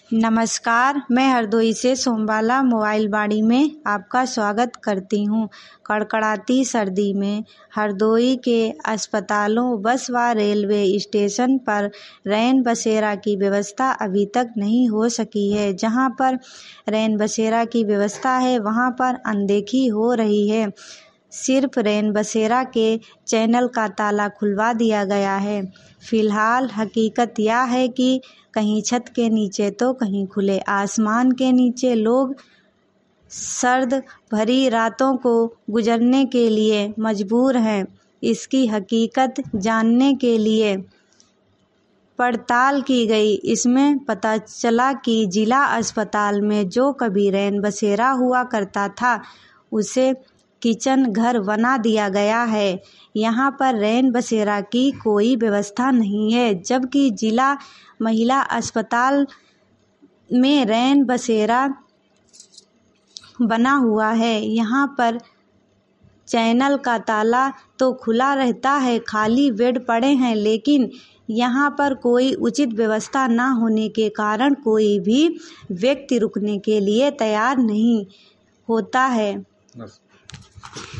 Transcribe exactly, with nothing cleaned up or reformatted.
नमस्कार, मैं हरदोई से सोमबाला मोबाइल बाड़ी में आपका स्वागत करती हूँ। कड़कड़ाती सर्दी में हरदोई के अस्पतालों, बस व रेलवे स्टेशन पर रैन बसेरा की व्यवस्था अभी तक नहीं हो सकी है। जहां पर रैन बसेरा की व्यवस्था है, वहां पर अनदेखी हो रही है। सिर्फ रैन बसेरा के चैनल का ताला खुलवा दिया गया है। फिलहाल हकीकत यह है कि कहीं छत के नीचे तो कहीं खुले आसमान के नीचे लोग सर्द भरी रातों को गुजरने के लिए मजबूर हैं। इसकी हकीकत जानने के लिए पड़ताल की गई। इसमें पता चला कि जिला अस्पताल में जो कभी रैन बसेरा हुआ करता था, उसे किचन घर बना दिया गया है। यहाँ पर रैन बसेरा की कोई व्यवस्था नहीं है, जबकि जिला महिला अस्पताल में रैन बसेरा बना हुआ है। यहाँ पर चैनल का ताला तो खुला रहता है, खाली बेड पड़े हैं, लेकिन यहाँ पर कोई उचित व्यवस्था न होने के कारण कोई भी व्यक्ति रुकने के लिए तैयार नहीं होता है।